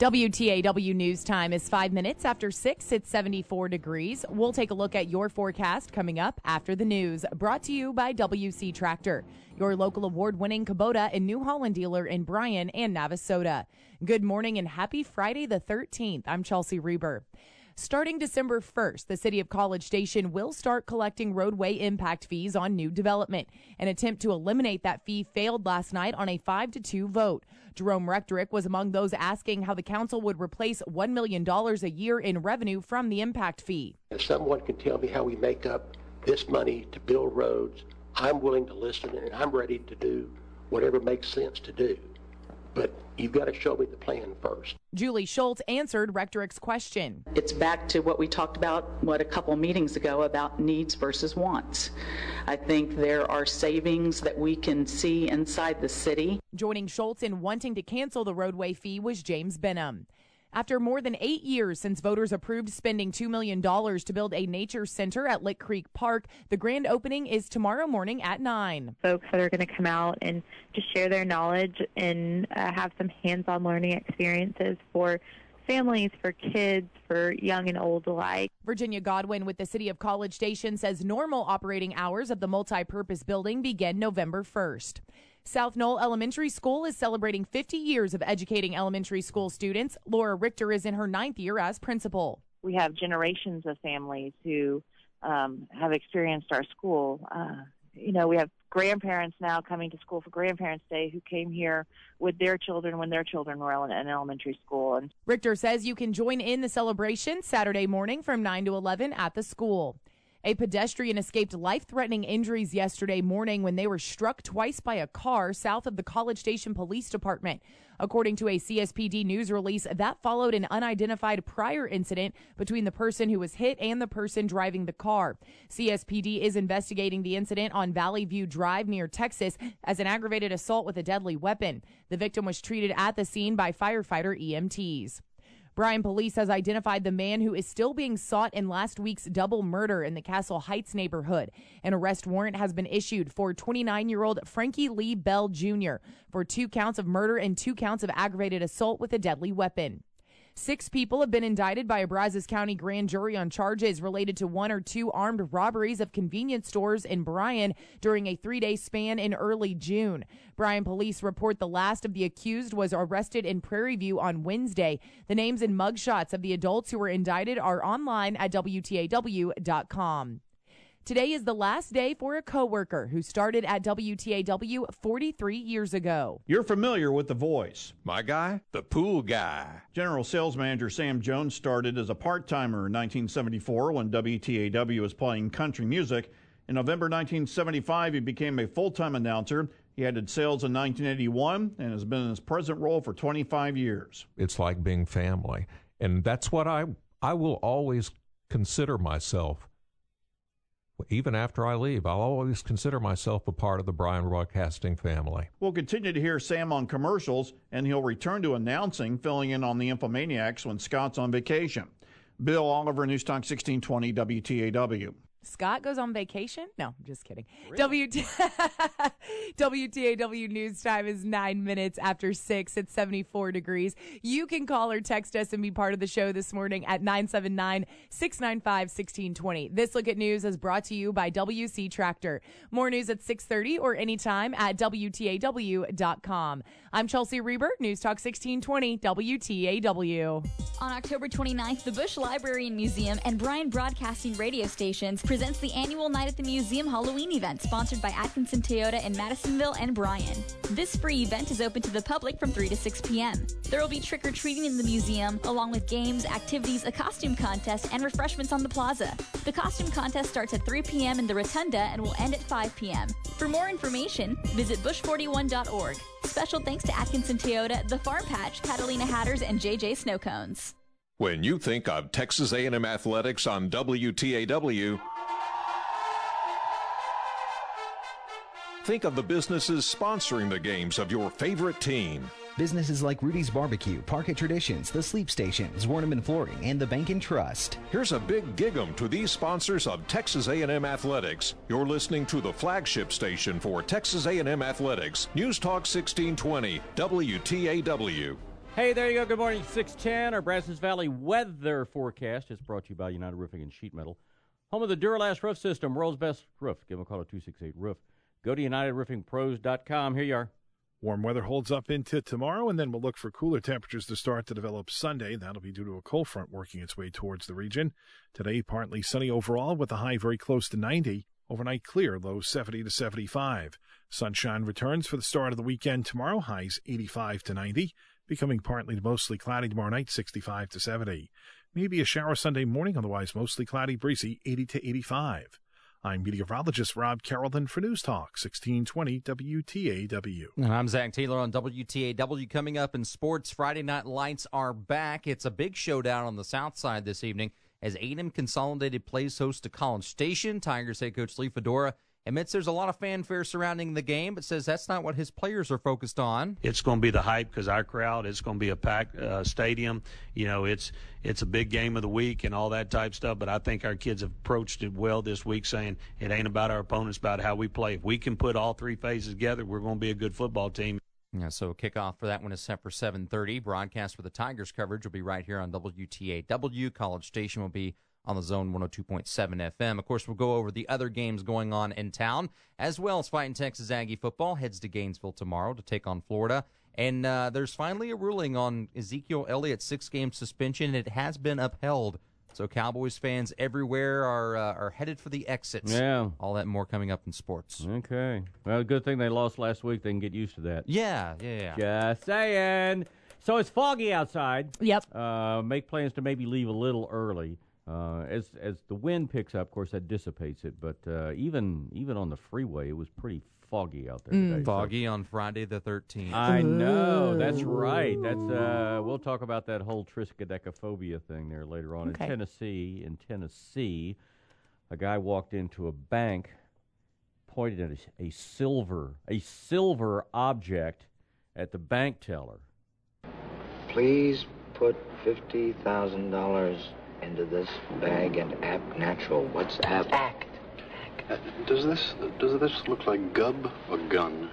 WTAW News Time is 5 minutes after 6. It's 74 degrees. We'll take a look at your forecast coming up after the news. Brought to you by WC Tractor, your local award-winning Kubota and New Holland dealer in Bryan and Navasota. Good morning and happy Friday the 13th. I'm Chelsea Reber. Starting December 1st, the City of College Station will start collecting roadway impact fees on new development. An attempt to eliminate that fee failed last night on a 5-2 vote. Jerome Rectorick was among those asking how the council would replace $1 million a year in revenue from the impact fee. If someone can tell me how we make up this money to build roads, I'm willing to listen and I'm ready to do whatever makes sense to do. But you've got to show me the plan first. Julie Schultz answered Rectorick's question. It's back to what we talked about, a couple meetings ago about needs versus wants. I think there are savings that we can see inside the city. Joining Schultz in wanting to cancel the roadway fee was James Benham. After more than 8 years since voters approved spending $2 million to build a nature center at Lick Creek Park, the grand opening is tomorrow morning at 9. Folks that are going to come out and just share their knowledge and have some hands-on learning experiences for families, for kids, for young and old alike. Virginia Godwin with the City of College Station says normal operating hours of the multi-purpose building begin November 1st. South Knoll Elementary School is celebrating 50 years of educating elementary school students. Laura Richter is in her 9th year as principal. We have generations of families who have experienced our school. We have grandparents now coming to school for Grandparents' Day who came here with their children when their children were in elementary school. And Richter says you can join in the celebration Saturday morning from 9 to 11 at the school. A pedestrian escaped life-threatening injuries yesterday morning when they were struck twice by a car south of the College Station Police Department. According to a CSPD news release, that followed an unidentified prior incident between the person who was hit and the person driving the car. CSPD is investigating the incident on Valley View Drive near Texas as an aggravated assault with a deadly weapon. The victim was treated at the scene by firefighter EMTs. Bryan police has identified the man who is still being sought in last week's double murder in the Castle Heights neighborhood. An arrest warrant has been issued for 29-year-old Frankie Lee Bell Jr. for 2 counts of murder and 2 counts of aggravated assault with a deadly weapon. 6 people have been indicted by a Brazos County grand jury on charges related to 1 or 2 armed robberies of convenience stores in Bryan during a 3-day span in early June. Bryan police report the last of the accused was arrested in Prairie View on Wednesday. The names and mugshots of the adults who were indicted are online at WTAW.com. Today is the last day for a coworker who started at WTAW 43 years ago. You're familiar with the voice. My guy? The pool guy. General Sales Manager Sam Jones started as a part-timer in 1974 when WTAW was playing country music. In November 1975, he became a full-time announcer. He headed sales in 1981 and has been in his present role for 25 years. It's like being family. And that's what I will always consider myself. Even after I leave, I'll always consider myself a part of the Bryan Broadcasting family. We'll continue to hear Sam on commercials, and he'll return to announcing, filling in on the Infomaniacs when Scott's on vacation. Bill Oliver, News Talk 1620 WTAW. Scott goes on vacation? No, just kidding. Really? WTAW News Time is 9 minutes after 6. It's 74 degrees. You can call or text us and be part of the show this morning at 979-695-1620. This Look at News is brought to you by WC Tractor. More news at 6:30 or anytime at WTAW.com. I'm Chelsea Reber, News Talk 1620 WTAW. On October 29th, the Bush Library and Museum and Bryan Broadcasting radio stations presents the annual Night at the Museum Halloween event sponsored by Atkinson Toyota in Madisonville and Bryan. This free event is open to the public from 3 to 6 p.m. There will be trick-or-treating in the museum, along with games, activities, a costume contest, and refreshments on the plaza. The costume contest starts at 3 p.m. in the Rotunda and will end at 5 p.m. For more information, visit bush41.org. Special thanks to Atkinson Toyota, The Farm Patch, Catalina Hatters, and JJ Snow Cones. When you think of Texas A&M Athletics on WTAW, think of the businesses sponsoring the games of your favorite team. Businesses like Rudy's Barbecue, Parquet Traditions, The Sleep Station, Zwerneman Flooring, and the Bank and Trust. Here's a big gig-em to these sponsors of Texas A&M Athletics. You're listening to the flagship station for Texas A&M Athletics, News Talk 1620, WTAW. Hey, there you go. Good morning, 610. Our Brazos Valley weather forecast is brought to you by United Roofing and Sheet Metal. Home of the Duralast roof system, world's best roof. Give them a call at 268-ROOF. Go to UnitedRoofingPros.com. Here you are. Warm weather holds up into tomorrow, and then we'll look for cooler temperatures to start to develop Sunday. That'll be due to a cold front working its way towards the region. Today, partly sunny overall with a high very close to 90. Overnight clear, low 70 to 75. Sunshine returns for the start of the weekend tomorrow, highs 85 to 90. Becoming partly to mostly cloudy tomorrow night, 65 to 70. Maybe a shower Sunday morning, otherwise mostly cloudy, breezy, 80 to 85. I'm meteorologist Rob Carrollton for News Talk, 1620 WTAW. And I'm Zach Taylor on WTAW. Coming up in sports, Friday Night Lights are back. It's a big showdown on the south side this evening as A&M Consolidated plays host to College Station. Tigers head coach Lee Fedora admits there's a lot of fanfare surrounding the game, but says that's not what his players are focused on. It's going to be the hype because our crowd, it's going to be a packed stadium. You know, it's a big game of the week and all that type stuff, but I think our kids have approached it well this week, saying it ain't about our opponents, about how we play. If we can put all three phases together, we're going to be a good football team. Yeah, so kickoff for that one is set for 7:30. Broadcast for the Tigers coverage will be right here on WTAW. College Station will be on the Zone 102.7 FM. Of course, we'll go over the other games going on in town, as well as Fighting Texas Aggie football. Heads to Gainesville tomorrow to take on Florida. And there's finally a ruling on Ezekiel Elliott's 6-game suspension. It has been upheld. So Cowboys fans everywhere are headed for the exits. Yeah. All that and more coming up in sports. Okay. Well, good thing they lost last week. They can get used to that. Yeah. Just saying. So it's foggy outside. Yep. Make plans to maybe leave a little early. As the wind picks up, of course, that dissipates it. But even on the freeway, it was pretty foggy out there today. Foggy on Friday the 13th. I know. That's right. That's we'll talk about that whole triskaidekaphobia thing there later on. Okay. In Tennessee, a guy walked into a bank, pointed at a silver object at the bank teller. Please put $50,000 into this bag and act natural. What's act? Act. Does this look like gub or gun?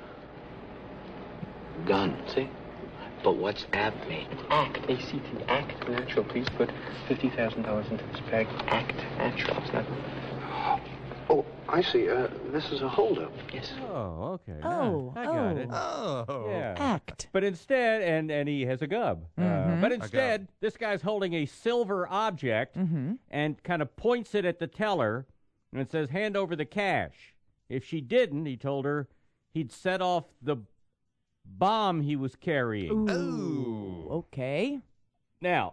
Gun, see? But what's apt mean? Act. A-C-T. Act natural. Please put $50,000 into this bag. Act natural. It's not... Oh, I see. This is a holdup. Yes. Oh, okay. Oh, I got it. Oh. Yeah. Act. But instead, and he has a gub. But instead, this guy's holding a silver object and kind of points it at the teller and it says, hand over the cash. If she didn't, he told her, he'd set off the bomb he was carrying. Ooh. Okay. Now,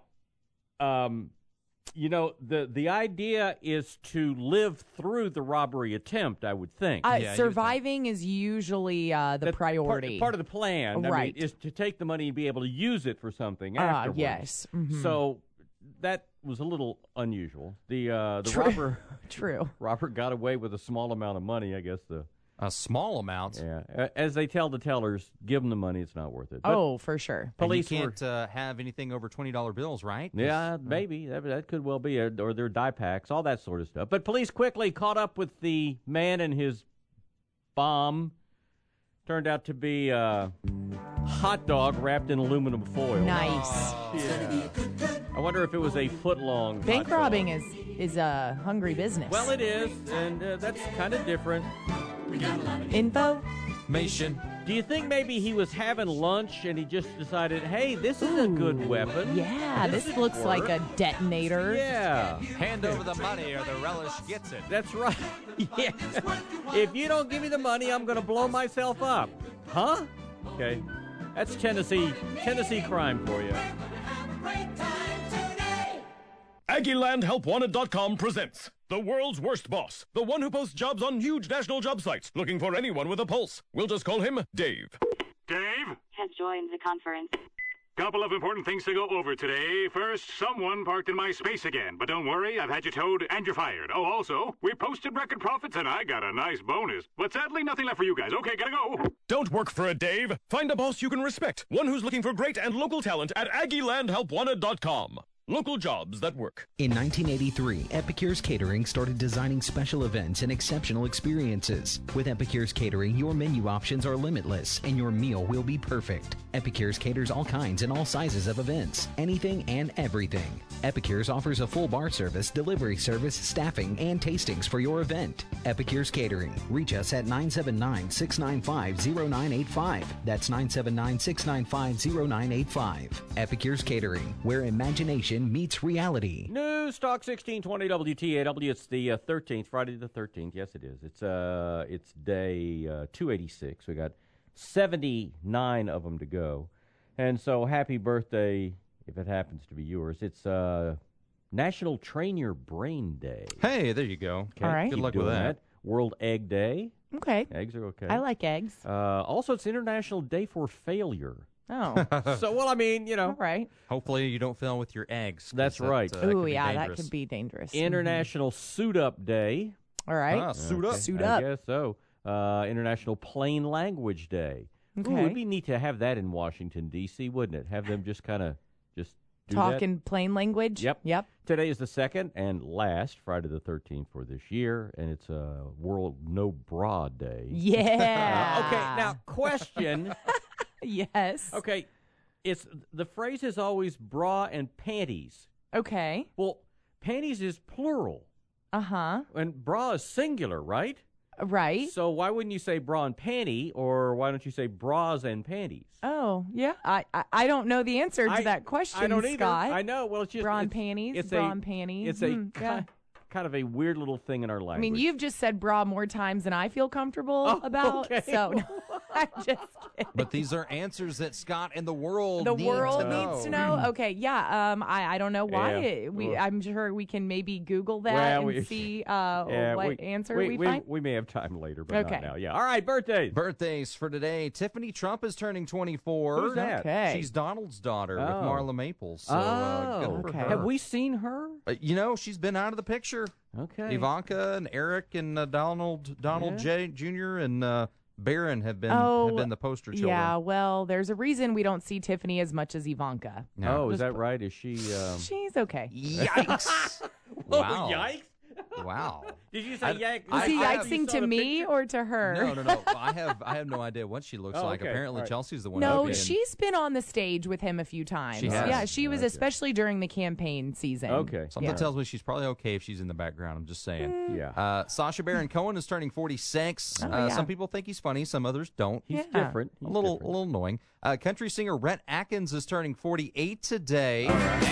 you know, the idea is to live through the robbery attempt, I would think. Surviving is usually the priority. Part of the plan, right, I mean, is to take the money and be able to use it for something afterwards. Yes. Mm-hmm. So that was a little unusual. The robber got away with a small amount of money, I guess. A small amount? Yeah. As they tell the tellers, give them the money, it's not worth it. But for sure. Police can't have anything over $20 bills, right? Yeah, maybe. That could well be. Or their die packs, all that sort of stuff. But police quickly caught up with the man and his bomb. Turned out to be a hot dog wrapped in aluminum foil. Nice. Yeah. I wonder if it was a foot-long bank robbing is a hungry business. Well, it is, and that's kind of different. Information. Do you think maybe he was having lunch and he just decided, hey, this is a good weapon? Yeah, this looks like a detonator. Yeah. Hand over the money or the relish gets it. That's right. Yeah. If you don't give me the money, I'm going to blow myself up. Huh? Okay. That's Tennessee crime for you. AggieLandHelpWanted.com presents The World's Worst Boss, the one who posts jobs on huge national job sites, looking for anyone with a pulse. We'll just call him Dave. Dave has joined the conference. Couple of important things to go over today. First, someone parked in my space again. But don't worry, I've had you towed and you're fired. Oh, also, we posted record profits and I got a nice bonus. But sadly, nothing left for you guys. Okay, gotta go. Don't work for a Dave. Find a boss you can respect. One who's looking for great and local talent at AggieLandHelpWanted.com. Local jobs that work. In 1983, Epicure's Catering started designing special events and exceptional experiences. With Epicure's Catering, your menu options are limitless, and your meal will be perfect. Epicure's caters all kinds and all sizes of events, anything and everything. Epicure's offers a full bar service, delivery service, staffing, and tastings for your event. Epicure's Catering. Reach us at 979-695-0985. That's 979-695-0985. Epicure's Catering, where imagination meets reality. News Talk 1620 WTAW. It's the 13th, Friday the 13th. Yes, it is. It's day 286. We got 79 of them to go. And so happy birthday, if it happens to be yours. It's National Train Your Brain Day. Hey, there you go. All right. Good luck with that. World Egg Day. Okay. Eggs are okay. I like eggs. Also, it's International Day for Failure. Oh. So, well, I mean, you know. All right. Hopefully you don't fail with your eggs. That's right. Ooh, yeah, that could be dangerous. International Suit Up Day. All right. Suit up. Suit up. I guess so. International Plain Language Day. Okay. Ooh, it'd be neat to have that in Washington, D.C., wouldn't it? Have them just kind of just do Talk that. in plain language? Yep. Yep. Today is the second and last Friday the 13th for this year, and it's World No Bra Day. Yeah. Okay, now, question. Yes. Okay, the phrase is always bra and panties. Okay. Well, panties is plural. Uh-huh. And bra is singular, right? Right. So why wouldn't you say bra and panty, or why don't you say bras and panties? Oh, yeah. I don't know the answer to that question, I don't either. Scott. I know. Well, it's just bra and panties. It's bra and panties. It's kind of a weird little thing in our language. I mean, you've just said bra more times than I feel comfortable about. Okay. So I'm just kidding. But these are answers that Scott and the world The need world to know. needs to know. Okay, yeah. I don't know why. Yeah. I'm sure we can maybe Google that and see what answer we find. We may have time later, but Okay. not now. Yeah. All right, birthdays. Birthdays for today. Tiffany Trump is turning 24. Who's that? Okay. She's Donald's daughter with Oh. Marla Maples. So good for okay. her. Have we seen her? She's been out of the picture. Okay. Ivanka and Eric and Donald Jr. and Barron have been the poster children. Yeah, well, there's a reason we don't see Tiffany as much as Ivanka. No. Oh, is that right? Is she? She's okay. Yikes! Whoa, Wow. yikes! Wow. Did you say yikes? Was he I yikesing to me or to her? No. I have no idea what she looks like. okay. Apparently, All right. Chelsea's the one. No, who's been- she's been on the stage with him a few times. She has? Yeah, she was Okay. especially during the campaign season. Okay. Something Yeah. tells me she's probably okay if she's in the background. I'm just saying. Yeah. Sacha Baron Cohen is turning 46. Oh, yeah. Some people think he's funny. Some others don't. He's Yeah. different. He's A little different. annoying. Country singer Rhett Atkins is turning 48 today.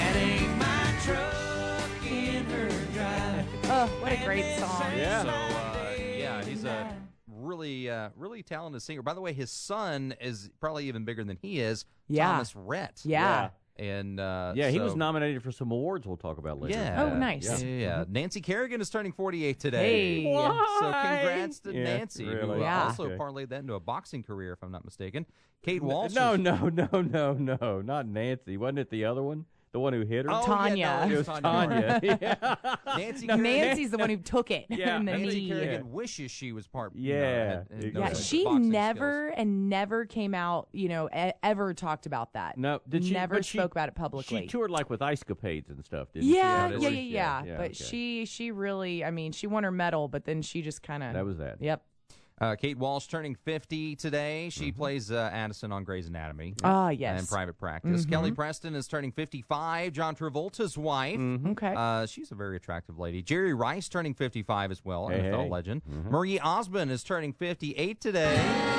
Oh, what a great song. Yeah. So, he's a really talented singer. By the way, his son is probably even bigger than he is. Yeah. Thomas Rhett. Yeah. And he so- was nominated for some awards we'll talk about later. Yeah. Oh, nice. Yeah. Nancy Kerrigan is turning 48 today. Hey. So congrats to Yeah, Nancy, really? who Yeah. also Okay. parlayed that into a boxing career, if I'm not mistaken. Kate Walsh. No, not Nancy. Wasn't it the other one? The one who hit her? Oh, Tanya. Yeah, no, It was Tanya. Yeah. Nancy No, Kerrigan. Nancy's the one who took it Yeah, in the Nancy knee. Kerrigan wishes she was part. Yeah. had Yeah, Yeah, those she boxing never came out, ever talked about that. No, did she? Never but spoke about it publicly. She toured like with Ice Capades and stuff, didn't yeah, she? yeah. But okay. she really, I mean, she won her medal, but then she just kind of. That was that. Yep. Kate Walsh turning 50 today. She plays Addison on Grey's Anatomy. Ah, yes. And Private Practice. Kelly Preston is turning 55. John Travolta's wife. Okay. She's a very attractive lady. Jerry Rice turning 55 as well, Hey, NFL hey. legend. Marie Osmond is turning 58 today.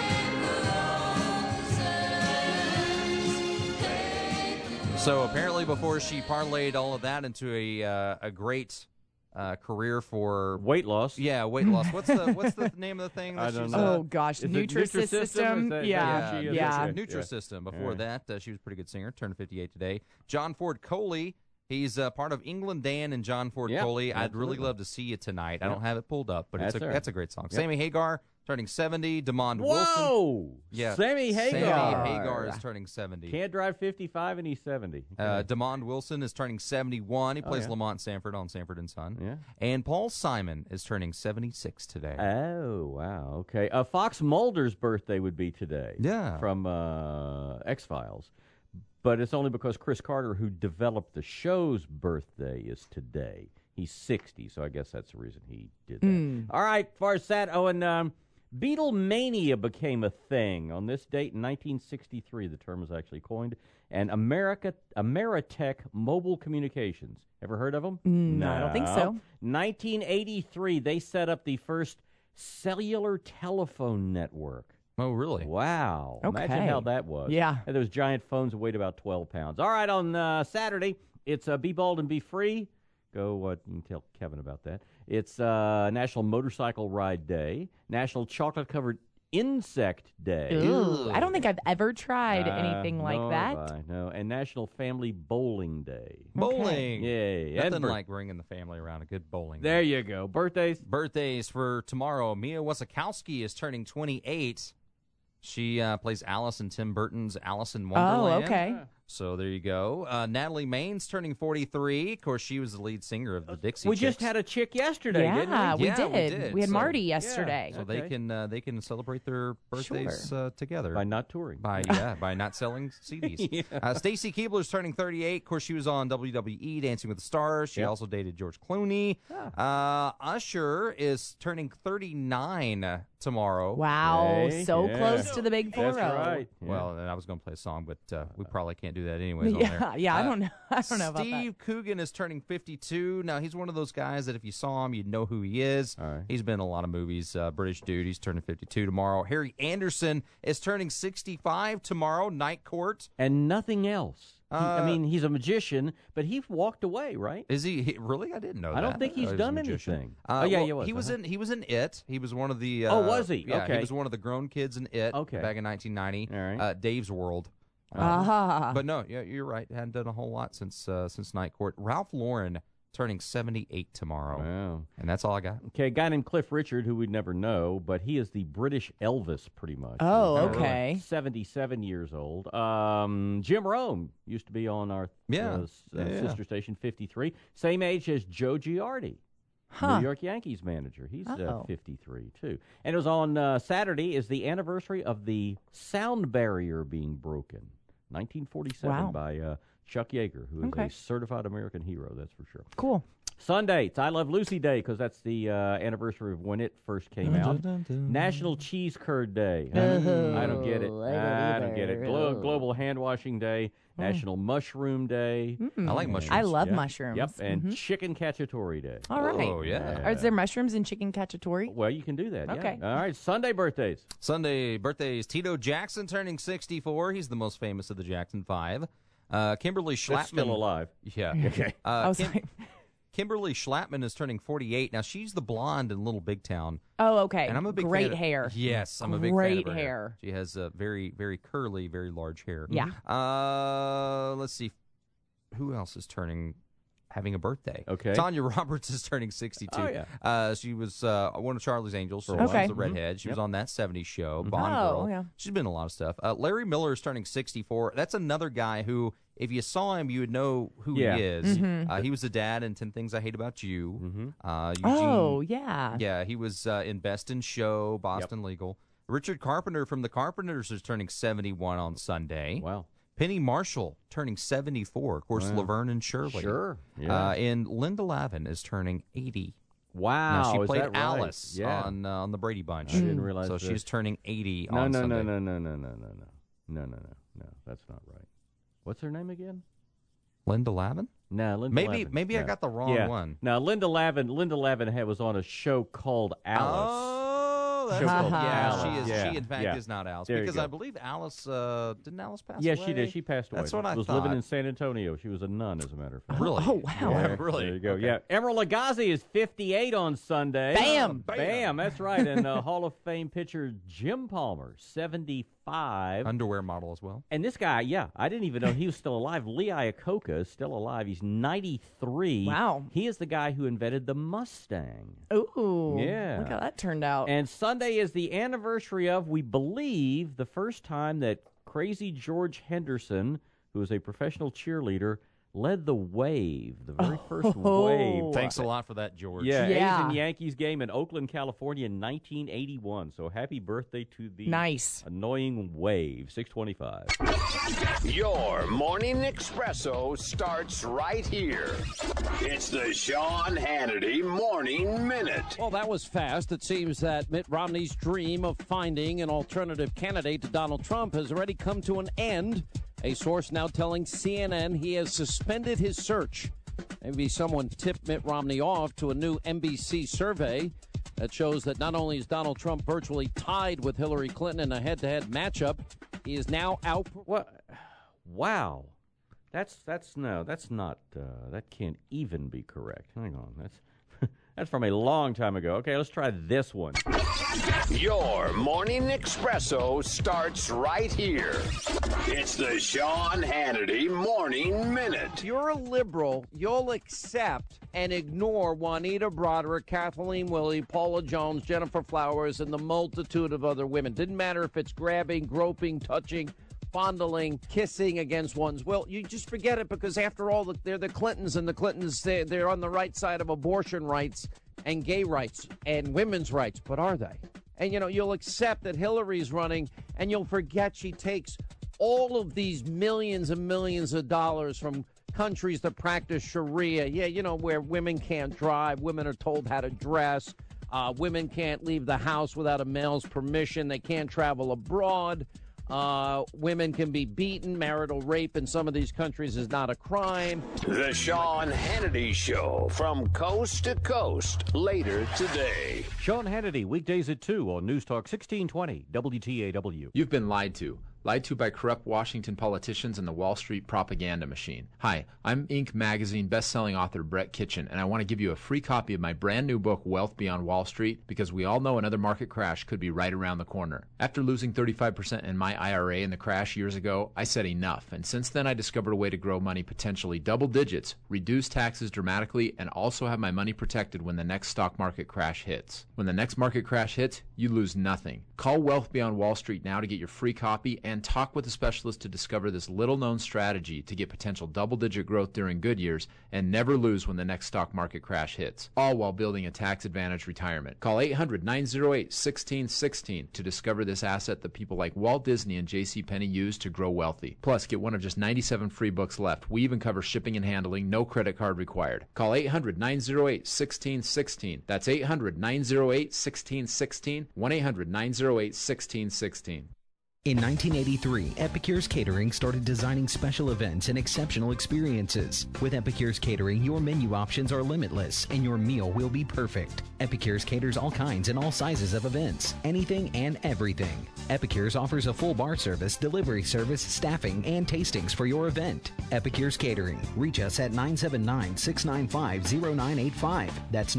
So apparently before she parlayed all of that into a great career for weight loss. Yeah, weight loss. What's the name of the thing? I That don't she's, know. Oh gosh, Is it Nutrisystem. Nutrisystem? Is that Yeah, what she is? yeah. Okay. Nutrisystem. Before Yeah. that, she was a pretty good singer. Turned 58 today. John Ford Coley. He's part of England Dan and John Ford Yeah, Coley. I'd absolutely. really love to see you tonight. I Yeah. don't have it pulled up, but That's all right. that's a great song. Yep. Sammy Hagar turning 70. Demond Wilson. Whoa! Yeah. Sammy Hagar. Sammy Hagar is turning 70. Can't drive 55 and he's 70. Okay. Demond Wilson is turning 71. He plays yeah. Lamont Sanford on Sanford and Son. Yeah. And Paul Simon is turning 76 today. Oh, wow. Okay. Fox Mulder's birthday would be today. Yeah. From X-Files. but it's only because Chris Carter, who developed the show's birthday, is today. He's 60, so I guess that's the reason he did that. All right, far as that, Beatlemania became a thing on this date in 1963. The term was actually coined. And Ameritech Mobile Communications. Ever heard of them? No, I don't think so. 1983, they set up the first cellular telephone network. Oh, really? Wow. Okay. Imagine how that was. Yeah. And those giant phones that weighed about 12 pounds. All right, on Saturday, it's Be Bold and Be Free. You can tell Kevin about that. It's National Motorcycle Ride Day, National Chocolate-Covered Insect Day. Ooh, I don't think I've ever tried anything like that. No, and National Family Bowling Day. Bowling. Yay. Nothing like bringing the family around a good bowling. There you go. Birthdays? Birthdays for tomorrow. Mia Wasikowski is turning 28. She plays Alice in Tim Burton's Alice in Wonderland. Oh, okay. So there you go. Natalie Main's turning 43. Of course, she was the lead singer of the Dixie We Chicks. just had a chick yesterday, didn't we? We did. We had Marty yesterday. So they can celebrate their birthdays together by not touring. By not selling CDs. Stacy Keibler's turning 38. Of course, she was on WWE Dancing with the Stars. She also dated George Clooney. Usher is turning 39 tomorrow. Wow, so close to the big 4-0. That's right. Yeah. Well, and I was going to play a song, but we probably can't do that anyways on there. Yeah, I don't know. I don't know about that. Steve Coogan is turning 52. Now, he's one of those guys that if you saw him, you'd know who he is. All right. He's been in a lot of movies. British dude. He's turning 52 tomorrow. Harry Anderson is turning 65 tomorrow. Night Court. And nothing else. He's a magician, but he walked away, right? Is he really? I didn't know that. I don't think he's done anything. He was in It. He was one of the. was he? Yeah, okay. he was one of the grown kids in It. Okay. Back in 1990. All right. Dave's World. But no, you're right. Hadn't done a whole lot since Night Court. Ralph Lauren turning 78 tomorrow. Wow. And that's all I got. Okay, a guy named Cliff Richard, who we'd never know, but he is the British Elvis, pretty much. Oh, okay. 77 years old. Jim Rome used to be on our sister station, 53. Same age as Joe Giardi. New York Yankees manager. He's 53, too. And it was on Saturday is the anniversary of the sound barrier being broken. 1947 by Chuck Yeager, who is a certified American hero, that's for sure. Cool. Sunday, it's I Love Lucy Day, because that's the anniversary of when it first came out. National Cheese Curd Day. I don't get it. I don't get it. Global Hand Washing Day. National Mushroom Day. I like mushrooms. I love mushrooms. Yep, and Chicken Cacciatore Day. All right. Oh, yeah. Is there mushrooms in chicken cacciatore? Well, you can do that. Okay. Yeah. All right. Sunday birthdays. Sunday birthdays. Tito Jackson turning 64. He's the most famous of the Jackson 5. Kimberly Schlappman. That's still alive. Yeah. Okay. Kimberly Schlappman is turning 48. Now, she's the blonde in Little Big Town. Oh, okay. And I'm a big great fan of, hair. Yes, I'm a big fan Great of her hair. She has a very, very curly, very large hair. Yeah. Let's see. Who else is having a birthday? Okay. Tanya Roberts is turning 62. Oh, yeah. She was one of Charlie's Angels. So Okay. She was the redhead. She was on That 70s Show, Bond Girl. yeah. She's been in a lot of stuff. Larry Miller is turning 64. That's another guy who, if you saw him, you would know who he is. He was the dad in 10 Things I Hate About You. Eugene, Oh, yeah. Yeah, he was in Best in Show, Boston Legal. Richard Carpenter from The Carpenters is turning 71 on Sunday. Wow. Penny Marshall turning 74. Of course, Laverne and Shirley. Sure. Yeah. And Linda Lavin is turning 80. Wow. Now, she is played that right? Alice Yeah. on the Brady Bunch. I didn't realize So that. she's turning 80 No, on no, Sunday. no, that's not right. What's her name again? Linda Lavin? No, Linda Maybe Lavin. maybe I No. got the wrong one. Now, Linda Lavin was on a show called Alice. Oh, that's Show called yeah. Alice. She in fact is not Alice There you because go. I believe Alice didn't Alice pass away? Yes, she did. She passed away. That's what I was thought. living in San Antonio. She was a nun, as a matter of fact. Really? Oh, wow. Yeah, Really? There you go. Okay. Yeah. Emeril Lagasse is 58 on Sunday. Bam! Bam. That's right. And Hall of Fame pitcher Jim Palmer, 75. Underwear model as well. And this guy, I didn't even know he was still alive. Lee Iacocca is still alive. He's 93. Wow. He is the guy who invented the Mustang. Ooh. Yeah. Look how that turned out. And Sunday is the anniversary of, we believe, the first time that Crazy George Henderson, who was a professional cheerleader, led the wave, the very first wave. Thanks a lot for that, George. Yeah, A's and Yankees game in Oakland, California in 1981. So happy birthday to the annoying wave. 625. Your morning espresso starts right here. It's the Sean Hannity Morning Minute. Well, that was fast. It seems that Mitt Romney's dream of finding an alternative candidate to Donald Trump has already come to an end. A source now telling CNN he has suspended his search. Maybe someone tipped Mitt Romney off to a new NBC survey that shows that not only is Donald Trump virtually tied with Hillary Clinton in a head-to-head matchup, he is now out. What? Wow. That can't even be correct. Hang on. That's from a long time ago. Okay, let's try this one. Your morning espresso starts right here. It's the Sean Hannity Morning Minute. If you're a liberal, you'll accept and ignore Juanita Broaddrick, Kathleen Willey, Paula Jones, Jennifer Flowers, and the multitude of other women. Didn't matter if it's grabbing, groping, touching, fondling, kissing against one's will. You just forget it because, after all, they're the Clintons, and the Clintons, they're on the right side of abortion rights and gay rights and women's rights. But are they? And, you'll accept that Hillary's running, and you'll forget she takes all of these millions and millions of dollars from countries that practice Sharia. Yeah, where women can't drive, women are told how to dress, women can't leave the house without a male's permission, they can't travel abroad. Women can be beaten. Marital rape in some of these countries is not a crime. The Sean Hannity Show, from coast to coast, later today. Sean Hannity, weekdays at 2 on News Talk 1620 WTAW. You've been lied to. Lied to by corrupt Washington politicians and the Wall Street propaganda machine. Hi, I'm Inc. magazine best-selling author Brett Kitchen, and I want to give you a free copy of my brand new book, Wealth Beyond Wall Street, because we all know another market crash could be right around the corner. After losing 35% in my IRA in the crash years ago, I said enough, and since then I discovered a way to grow money potentially double digits, reduce taxes dramatically, and also have my money protected when the next stock market crash hits. When the next market crash hits, you lose nothing. Call Wealth Beyond Wall Street now to get your free copy and talk with a specialist to discover this little-known strategy to get potential double-digit growth during good years and never lose when the next stock market crash hits, all while building a tax-advantaged retirement. Call 800-908-1616 to discover this asset that people like Walt Disney and JCPenney use to grow wealthy. Plus, get one of just 97 free books left. We even cover shipping and handling, no credit card required. Call 800-908-1616. That's 800-908-1616, 1-800-908-1616. In 1983, Epicure's Catering started designing special events and exceptional experiences. With Epicure's Catering, your menu options are limitless, and your meal will be perfect. Epicure's caters all kinds and all sizes of events, anything and everything. Epicure's offers a full bar service, delivery service, staffing, and tastings for your event. Epicure's Catering. Reach us at 979-695-0985. That's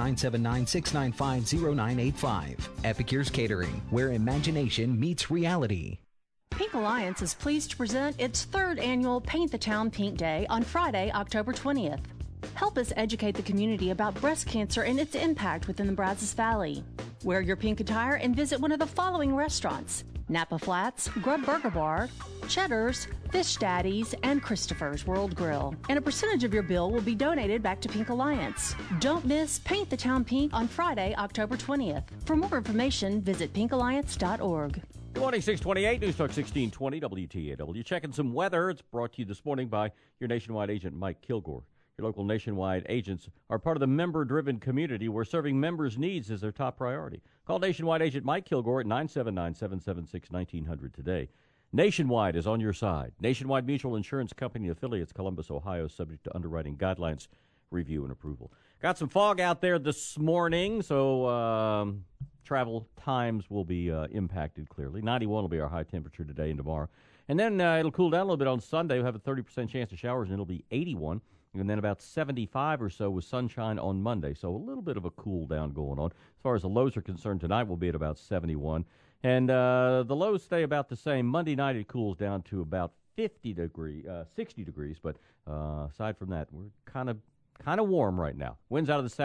979-695-0985. Epicure's Catering, where imagination meets reality. Pink Alliance is pleased to present its third annual Paint the Town Pink Day on Friday, October 20th. Help us educate the community about breast cancer and its impact within the Brazos Valley. Wear your pink attire and visit one of the following restaurants: Napa Flats, Grub Burger Bar, Cheddar's, Fish Daddy's, and Christopher's World Grill. And a percentage of your bill will be donated back to Pink Alliance. Don't miss Paint the Town Pink on Friday, October 20th. For more information, visit pinkalliance.org. Good morning, 628, News Talk 1620, WTAW. Checking some weather. It's brought to you this morning by your Nationwide agent, Mike Kilgore. Your local Nationwide agents are part of the member-driven community where serving members' needs is their top priority. Call Nationwide agent Mike Kilgore at 979-776-1900 today. Nationwide is on your side. Nationwide Mutual Insurance Company affiliates, Columbus, Ohio, subject to underwriting guidelines, review, and approval. Got some fog out there this morning, so travel times will be impacted clearly. 91 will be our high temperature today and tomorrow. And then it'll cool down a little bit on Sunday. We'll have a 30% chance of showers, and it'll be 81. And then about 75 or so with sunshine on Monday. So a little bit of a cool down going on. As far as the lows are concerned, tonight will be at about 71. And the lows stay about the same. Monday night it cools down to about 60 degrees. But aside from that, we're kind of warm right now. Winds out of the south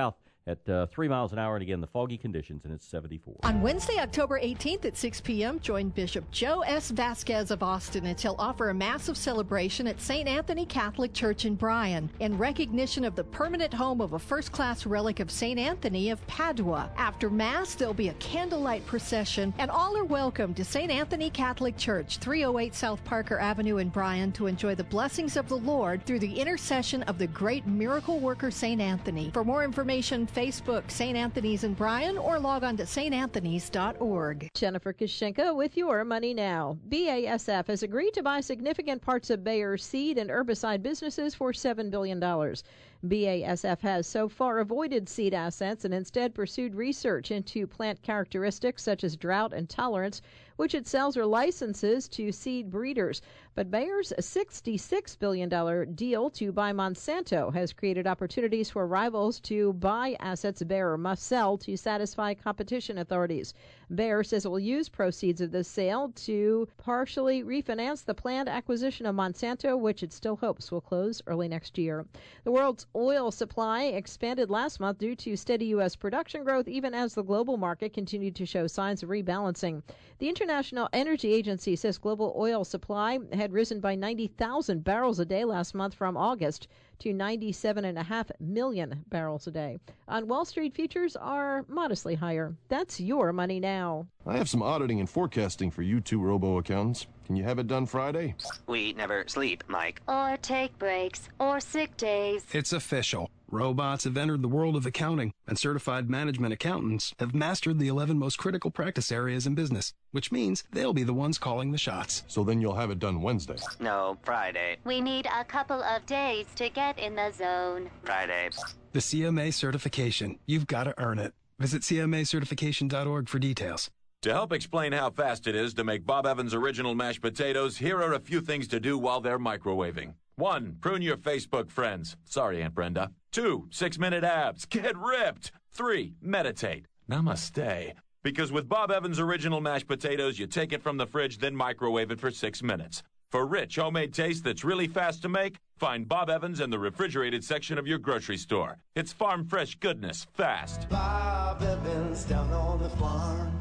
at 3 miles an hour, and again, the foggy conditions, and it's 74. On Wednesday, October 18th at 6 p.m., join Bishop Joe S. Vasquez of Austin as he'll offer a massive celebration at St. Anthony Catholic Church in Bryan in recognition of the permanent home of a first-class relic of St. Anthony of Padua. After Mass, there'll be a candlelight procession, and all are welcome to St. Anthony Catholic Church, 308 South Parker Avenue in Bryan, to enjoy the blessings of the Lord through the intercession of the great miracle worker St. Anthony. For more information, Facebook St. Anthony's in Bryan or log on to santanthonys.org. Jennifer Kishenka with your Money Now. BASF has agreed to buy significant parts of Bayer's seed and herbicide businesses for $7 billion. BASF has so far avoided seed assets and instead pursued research into plant characteristics such as drought and tolerance, which it sells or licenses to seed breeders. But Bayer's $66 billion deal to buy Monsanto has created opportunities for rivals to buy assets Bayer must sell to satisfy competition authorities. Bayer says it will use proceeds of this sale to partially refinance the planned acquisition of Monsanto, which it still hopes will close early next year. The world's oil supply expanded last month due to steady U.S. production growth, even as the global market continued to show signs of rebalancing. The International Energy Agency says global oil supply had risen by 90,000 barrels a day last month from August to 97.5 million barrels a day. On Wall Street, futures are modestly higher. That's your Money Now. I have some auditing and forecasting for you two robo-accountants. Can you have it done Friday? We never sleep, Mike. Or take breaks, or sick days. It's official. Robots have entered the world of accounting, and certified management accountants have mastered the 11 most critical practice areas in business, which means they'll be the ones calling the shots. So then you'll have it done Wednesday. No, Friday. We need a couple of days to get in the zone. Friday. The CMA certification. You've got to earn it. Visit cmacertification.org for details. To help explain how fast it is to make Bob Evans original mashed potatoes, here are a few things to do while they're microwaving. 1. Prune your Facebook friends. Sorry, Aunt Brenda. 2. 6-minute abs. Get ripped. 3. Meditate. Namaste. Because with Bob Evans original mashed potatoes, you take it from the fridge, then microwave it for 6 minutes. For rich, homemade taste that's really fast to make, find Bob Evans in the refrigerated section of your grocery store. It's farm fresh goodness, fast. Bob Evans down on the farm.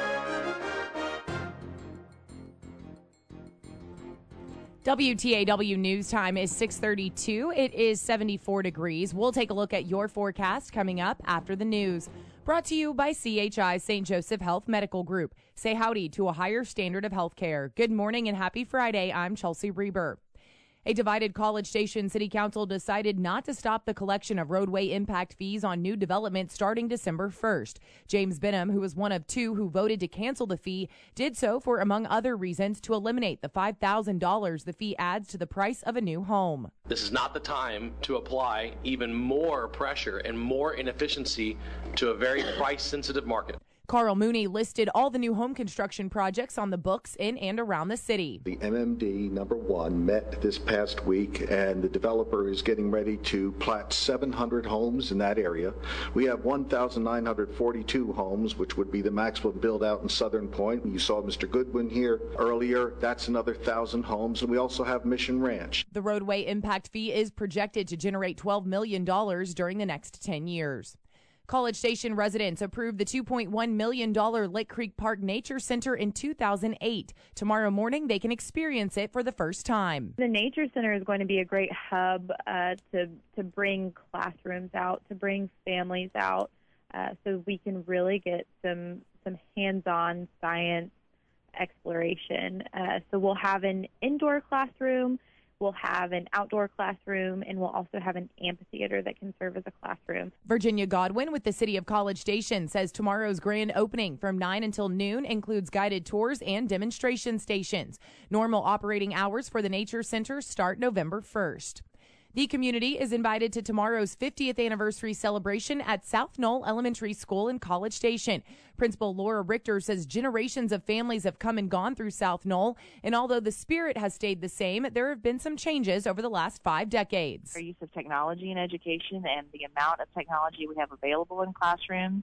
WTAW News Time is 6:32. It is 74 degrees. We'll take a look at your forecast coming up after the news. Brought to you by CHI St. Joseph Health Medical Group. Say howdy to a higher standard of health care. Good morning and happy Friday. I'm Chelsea Reber. A divided College Station City Council decided not to stop the collection of roadway impact fees on new development starting December 1st. James Benham, who was one of two who voted to cancel the fee, did so for, among other reasons, to eliminate the $5,000 the fee adds to the price of a new home. This is not the time to apply even more pressure and more inefficiency to a very price-sensitive market. Carl Mooney listed all the new home construction projects on the books in and around the city. The MMD number 1 met this past week, and the developer is getting ready to plat 700 homes in that area. We have 1,942 homes, which would be the maximum build out in Southern Point. You saw Mr. Goodwin here earlier. That's another 1,000 homes. And we also have Mission Ranch. The roadway impact fee is projected to generate $12 million during the next 10 years. College Station residents approved the $2.1 million Lick Creek Park Nature Center in 2008. Tomorrow morning, they can experience it for the first time. The Nature Center is going to be a great hub to bring classrooms out, to bring families out, so we can really get some hands-on science exploration. So we'll have an indoor classroom. We'll have an outdoor classroom, and we'll also have an amphitheater that can serve as a classroom. Virginia Godwin with the City of College Station says tomorrow's grand opening from 9 until noon includes guided tours and demonstration stations. Normal operating hours for the Nature Center start November 1st. The community is invited to tomorrow's 50th anniversary celebration at South Knoll Elementary School in College Station. Principal Laura Richter says generations of families have come and gone through South Knoll, and although the spirit has stayed the same, there have been some changes over the last 5 decades. Our use of technology in education and the amount of technology we have available in classrooms,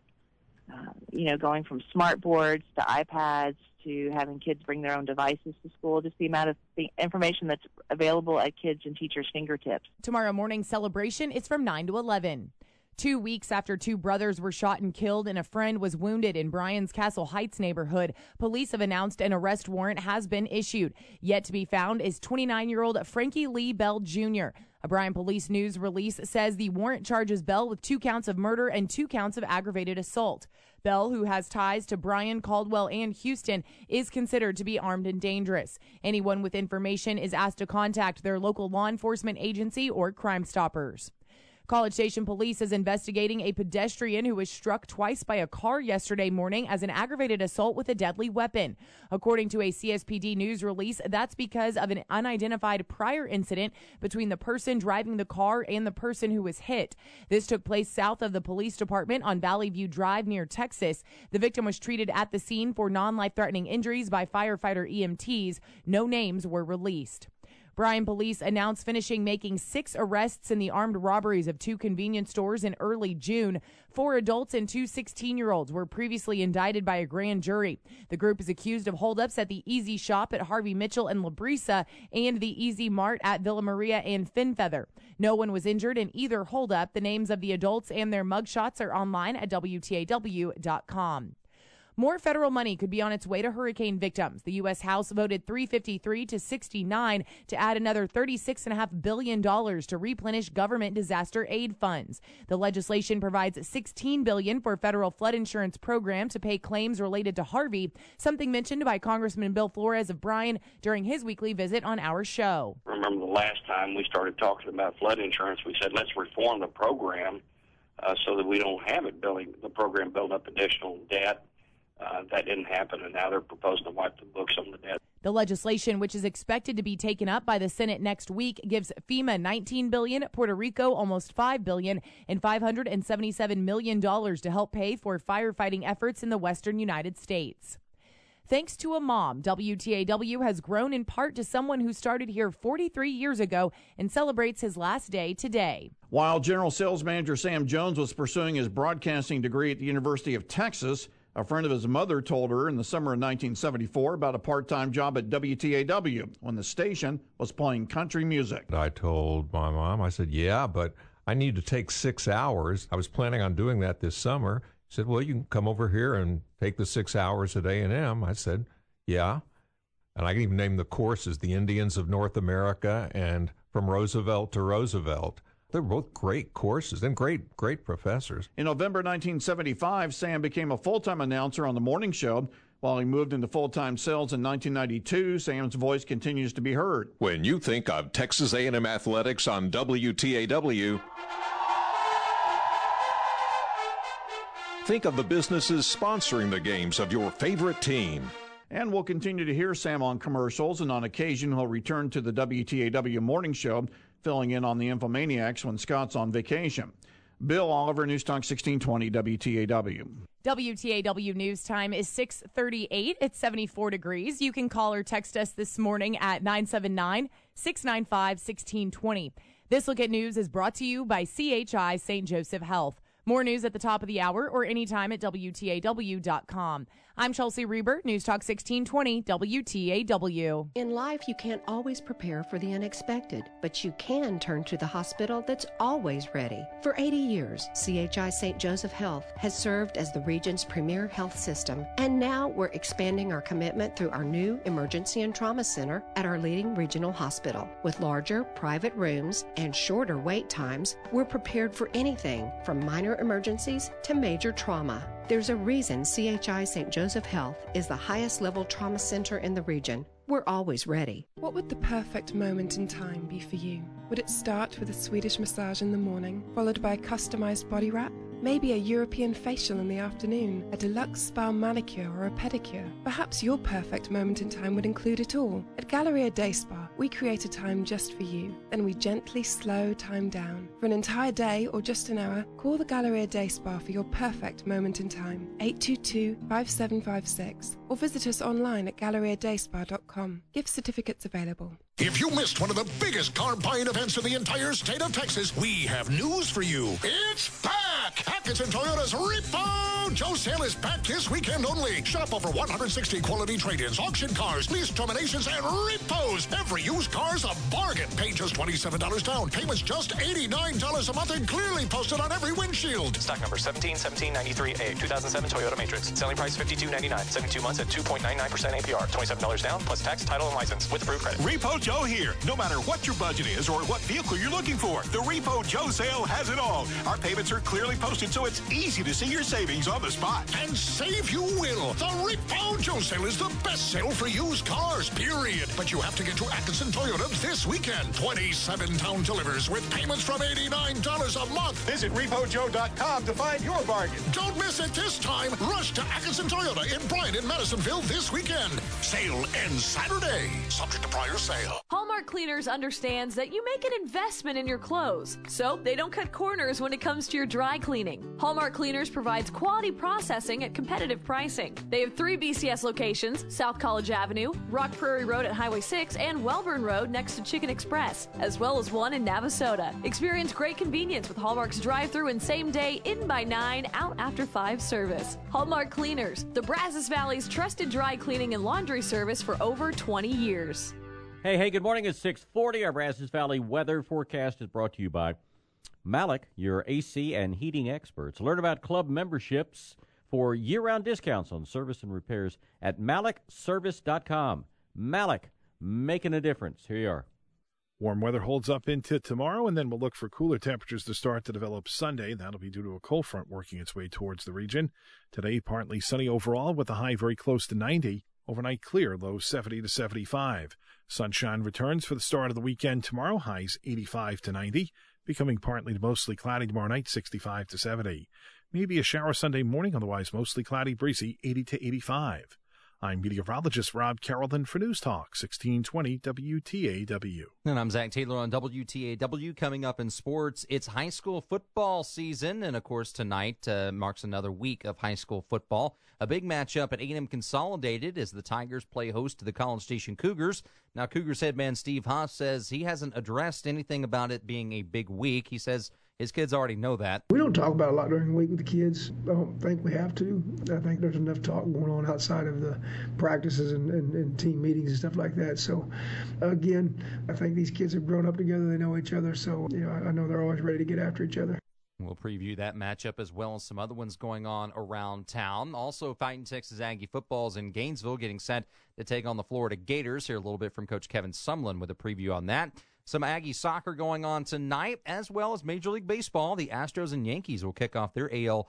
going from smart boards to iPads to having kids bring their own devices to school, just the amount of the information that's available at kids' and teachers' fingertips. Tomorrow morning's celebration is from 9 to 11. 2 weeks after two brothers were shot and killed and a friend was wounded in Bryan's Castle Heights neighborhood, police have announced an arrest warrant has been issued. Yet to be found is 29-year-old Frankie Lee Bell Jr. A Bryan Police News release says the warrant charges Bell with 2 counts of murder and 2 counts of aggravated assault. Bell, who has ties to Bryan, Caldwell, and Houston, is considered to be armed and dangerous. Anyone with information is asked to contact their local law enforcement agency or Crime Stoppers. College Station Police is investigating a pedestrian who was struck twice by a car yesterday morning as an aggravated assault with a deadly weapon. According to a CSPD news release, that's because of an unidentified prior incident between the person driving the car and the person who was hit. This took place south of the police department on Valley View Drive near Texas. The victim was treated at the scene for non-life-threatening injuries by firefighter EMTs. No names were released. Bryan police announced finishing making 6 arrests in the armed robberies of 2 convenience stores in early June. 4 adults and 2 16-year-olds were previously indicted by a grand jury. The group is accused of holdups at the Easy Shop at Harvey Mitchell and La Brisa and the Easy Mart at Villa Maria and Finfeather. No one was injured in either holdup. The names of the adults and their mugshots are online at WTAW.com. More federal money could be on its way to hurricane victims. The U.S. House voted 353 to 69 to add another $36.5 billion to replenish government disaster aid funds. The legislation provides $16 billion for federal flood insurance program to pay claims related to Harvey, something mentioned by Congressman Bill Flores of Bryan during his weekly visit on our show. Remember the last time we started talking about flood insurance, we said let's reform the program so that we don't have the program build up additional debt. That didn't happen, and now they're proposing to wipe the books on the debt. The legislation, which is expected to be taken up by the Senate next week, gives FEMA $19 billion, Puerto Rico almost $5 billion, and $577 million to help pay for firefighting efforts in the western United States. Thanks to a mom, WTAW has grown in part to someone who started here 43 years ago and celebrates his last day today. While General Sales Manager Sam Jones was pursuing his broadcasting degree at the University of Texas, a friend of his mother told her in the summer of 1974 about a part-time job at WTAW when the station was playing country music. I told my mom, I said, yeah, but I need to take 6 hours. I was planning on doing that this summer. She said, well, you can come over here and take the 6 hours at A&M. I said, yeah. And I can even name the courses, the Indians of North America and From Roosevelt to Roosevelt. They're both great courses and great professors. In November 1975, Sam became a full-time announcer on the morning show. While he moved into full-time sales in 1992, Sam's voice continues to be heard. When you think of Texas A&M athletics on WTAW, think of the businesses sponsoring the games of your favorite team. And we'll continue to hear Sam on commercials, and on occasion he'll return to the WTAW morning show, filling in on the Infomaniacs when Scott's on vacation. Bill Oliver, News Talk 1620 WTAW. WTAW News Time is 6:38. It's 74 degrees. You can call or text us this morning at 979-695-1620. This Look at News is brought to you by CHI St. Joseph Health. More news at the top of the hour or anytime at WTAW.com. I'm Chelsea Reber, News Talk 1620 WTAW. In life, you can't always prepare for the unexpected, but you can turn to the hospital that's always ready. For 80 years, CHI St. Joseph Health has served as the region's premier health system, and now we're expanding our commitment through our new Emergency and Trauma Center at our leading regional hospital. With larger private rooms and shorter wait times, we're prepared for anything from minor emergencies to major trauma. There's a reason CHI St. Joseph Health is the highest level trauma center in the region. We're always ready. What would the perfect moment in time be for you? Would it start with a Swedish massage in the morning, followed by a customized body wrap? Maybe a European facial in the afternoon, a deluxe spa manicure or a pedicure. Perhaps your perfect moment in time would include it all. At Galleria Day Spa, we create a time just for you. Then we gently slow time down. For an entire day or just an hour, call the Galleria Day Spa for your perfect moment in time. 822-5756. Or visit us online at GalleriaDaySpa.com. Gift certificates available. If you missed one of the biggest car buying events in the entire state of Texas, we have news for you. It's back! back. Atkinson Toyota's Repo Joe sale is back this weekend only. Shop over 160 quality trade-ins, auction cars, lease terminations, and repos. Every used car's a bargain. Pay just $27 down. Payments just $89 a month and clearly posted on every windshield. Stock number 171793A, 2007 Toyota Matrix. Selling price $52.99. 72 months at 2.99% APR. $27 down plus tax, title, and license with approved credit. Repo Joe here. No matter what your budget is or what vehicle you're looking for, the Repo Joe sale has it all. Our payments are clearly posted, so it's easy to see your savings on the spot. And save you will. The Repo Joe sale is the best sale for used cars, period. But you have to get to Atkinson Toyota this weekend. 27 town delivers with payments from $89 a month. Visit RepoJoe.com to find your bargain. Don't miss it this time. Rush to Atkinson Toyota in Bryan and Madisonville this weekend. Sale ends Saturday. Subject to prior sale. Hallmark Cleaners understands that you make an investment in your clothes, so they don't cut corners when it comes to your dry cleaning. Hallmark Cleaners provides quality processing at competitive pricing. They have 3 BCS locations: South College Avenue, Rock Prairie Road at Highway 6, and Welborn Road next to Chicken Express, as well as one in Navasota. Experience great convenience with Hallmark's drive-thru and same-day, in by 9, out after 5 service. Hallmark Cleaners, the Brazos Valley's trusted dry cleaning and laundry service for over 20 years. Hey, good morning. It's 6:40. Our Brazos Valley weather forecast is brought to you by Malik, your AC and heating experts. Learn about club memberships for year-round discounts on service and repairs at malikservice.com. Malik, making a difference. Here you are. Warm weather holds up into tomorrow, and then we'll look for cooler temperatures to start to develop Sunday. That'll be due to a cold front working its way towards the region. Today, partly sunny overall with a high very close to 90. Overnight clear, low 70 to 75. Sunshine returns for the start of the weekend tomorrow, highs 85 to 90. Becoming partly to mostly cloudy tomorrow night, 65 to 70. Maybe a shower Sunday morning, otherwise mostly cloudy, breezy, 80 to 85. I'm meteorologist Rob Carrollton for News Talk 1620 WTAW. And I'm Zach Taylor on WTAW. Coming up in sports, it's high school football season, and of course tonight marks another week of high school football. A big matchup at A&M Consolidated as the Tigers play host to the College Station Cougars. Now, Cougars head man Steve Haas says he hasn't addressed anything about it being a big week. He says his kids already know that. We don't talk about it a lot during the week with the kids. I don't think we have to. I think there's enough talk going on outside of the practices and team meetings and stuff like that. So, again, I think these kids have grown up together. They know each other. So, I know they're always ready to get after each other. We'll preview that matchup as well as some other ones going on around town. Also, Fighting Texas Aggie football's in Gainesville getting set to take on the Florida Gators. Hear a little bit from Coach Kevin Sumlin with a preview on that. Some Aggie soccer going on tonight, as well as Major League Baseball. The Astros and Yankees will kick off their AL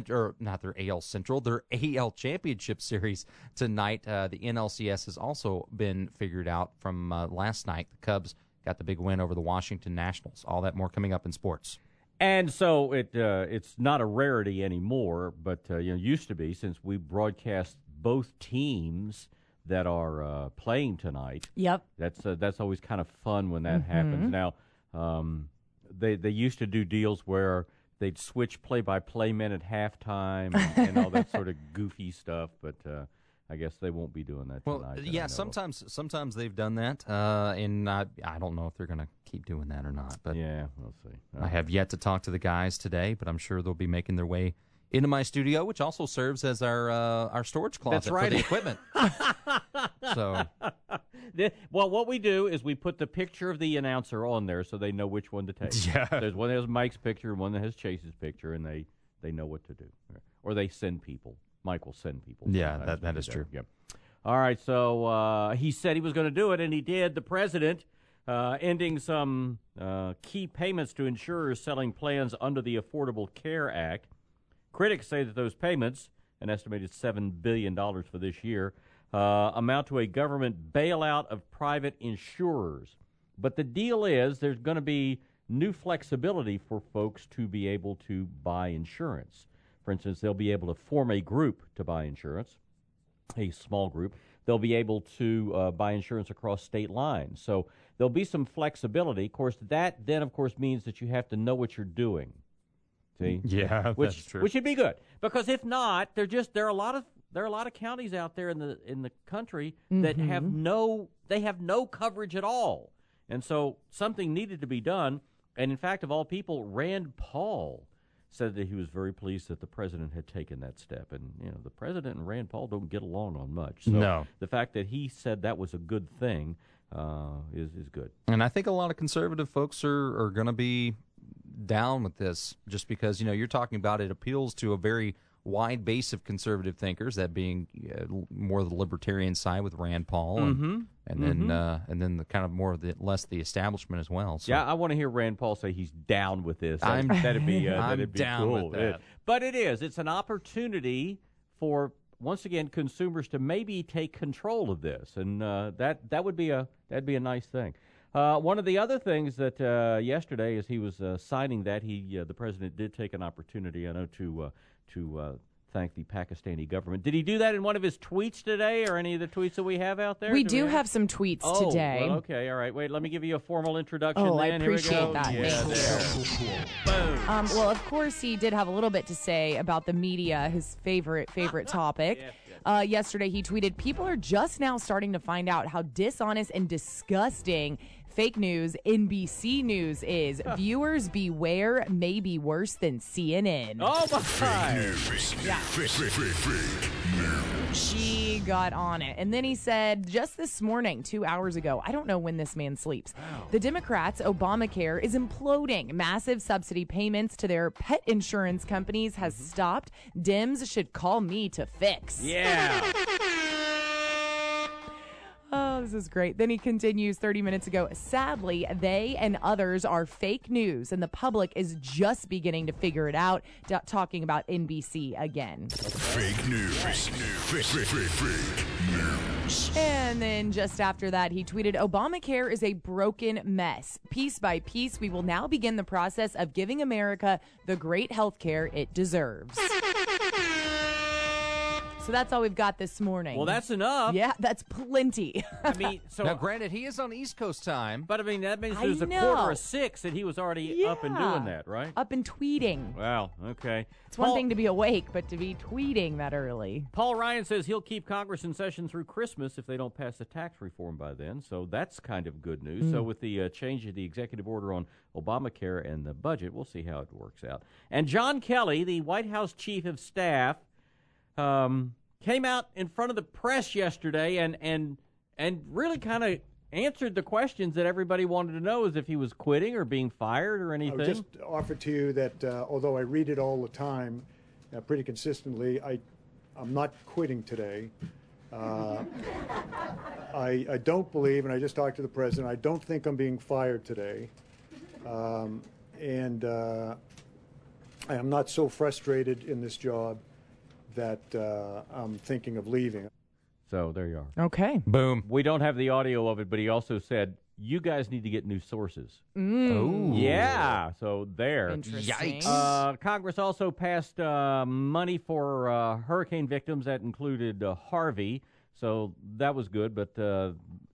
Championship Series tonight. The NLCS has also been figured out from last night. The Cubs got the big win over the Washington Nationals. All that more coming up in sports. And so it's not a rarity anymore, but used to be, since we broadcast both teams that are playing tonight. Yep. That's always kind of fun when that happens. Now, they used to do deals where they'd switch play-by-play men at halftime and all that sort of goofy stuff, but I guess they won't be doing that tonight. Well, yeah, sometimes they've done that, and I don't know if they're going to keep doing that or not. But yeah, we'll see. I have yet to talk to the guys today, but I'm sure they'll be making their way into my studio, which also serves as our storage closet for the equipment. So, well, what we do is we put the picture of the announcer on there so they know which one to take. Yeah. There's one that has Mike's picture, one that has Chase's picture, and they know what to do. Or they send people. Mike will send people. Yeah, that is true. Yep. All right, so he said he was going to do it, and he did. The president ending some key payments to insurers selling plans under the Affordable Care Act. Critics say that those payments, an estimated $7 billion for this year, amount to a government bailout of private insurers. But the deal is there's going to be new flexibility for folks to be able to buy insurance. For instance, they'll be able to form a group to buy insurance, a small group. They'll be able to buy insurance across state lines. So there'll be some flexibility. Of course, that then, of course, means that you have to know what you're doing. See? Yeah, that's true. Which would be good, because if not, there are a lot of counties out there in the country that have no coverage at all, and so something needed to be done. And in fact, of all people, Rand Paul said that he was very pleased that the president had taken that step. And, the president and Rand Paul don't get along on much. So No. the fact that he said that was a good thing is good. And I think a lot of conservative folks are going to be down with this just because, you're talking about it appeals to a very wide base of conservative thinkers, that being more the libertarian side with Rand Paul, and then the kind of more less the establishment as well. So. Yeah, I want to hear Rand Paul say he's down with this. I'm that'd be down cool. with that. But it's an opportunity for, once again, consumers to maybe take control of this, and that would be a nice thing. One of the other things that yesterday, as he was signing that, the president did take an opportunity, I know, to thank the Pakistani government. Did he do that in one of his tweets today, or any of the tweets that we have out there? We do have some tweets today. Well, okay, all right. Wait, let me give you a formal introduction. Oh, then. I appreciate that. Yeah, Thank you. Boom. Well, of course, he did have a little bit to say about the media, his favorite topic. Yesterday, he tweeted, "People are just now starting to find out how dishonest and disgusting fake news NBC News is. Viewers beware, may be worse than CNN." Oh, my God. Yeah. She got on it. And then he said, just this morning, 2 hours ago, I don't know when this man sleeps, the Democrats' Obamacare is imploding. Massive subsidy payments to their pet insurance companies has stopped. Dems should call me to fix. Yeah. Oh, this is great. Then he continues 30 minutes ago. Sadly, they and others are fake news, and the public is just beginning to figure it out. Talking about NBC again. Fake news. Fake news. And then just after that, he tweeted, Obamacare is a broken mess. Piece by piece, we will now begin the process of giving America the great health care it deserves. So that's all we've got this morning. Well, that's enough. Yeah, that's plenty. I mean, so now, granted, he is on East Coast time, but I mean that means there's a 5:45 and he was already up and doing that, right? Up and tweeting. Wow. Okay. It's one thing to be awake, but to be tweeting that early. Paul Ryan says he'll keep Congress in session through Christmas if they don't pass the tax reform by then. So that's kind of good news. So with the change of the executive order on Obamacare and the budget, we'll see how it works out. And John Kelly, the White House chief of staff, came out in front of the press yesterday and really kind of answered the questions that everybody wanted to know, as if he was quitting or being fired or anything. I would just offer to you that although I read it all the time, pretty consistently, I'm not quitting today. I don't believe, and I just talked to the president, I don't think I'm being fired today. And I am not so frustrated in this job that I'm thinking of leaving. So there you are. Okay. Boom. We don't have the audio of it, but he also said, you guys need to get new sources. Oh. Yeah. So there. Interesting. Yikes. Congress also passed money for hurricane victims. That included Harvey. So that was good, but the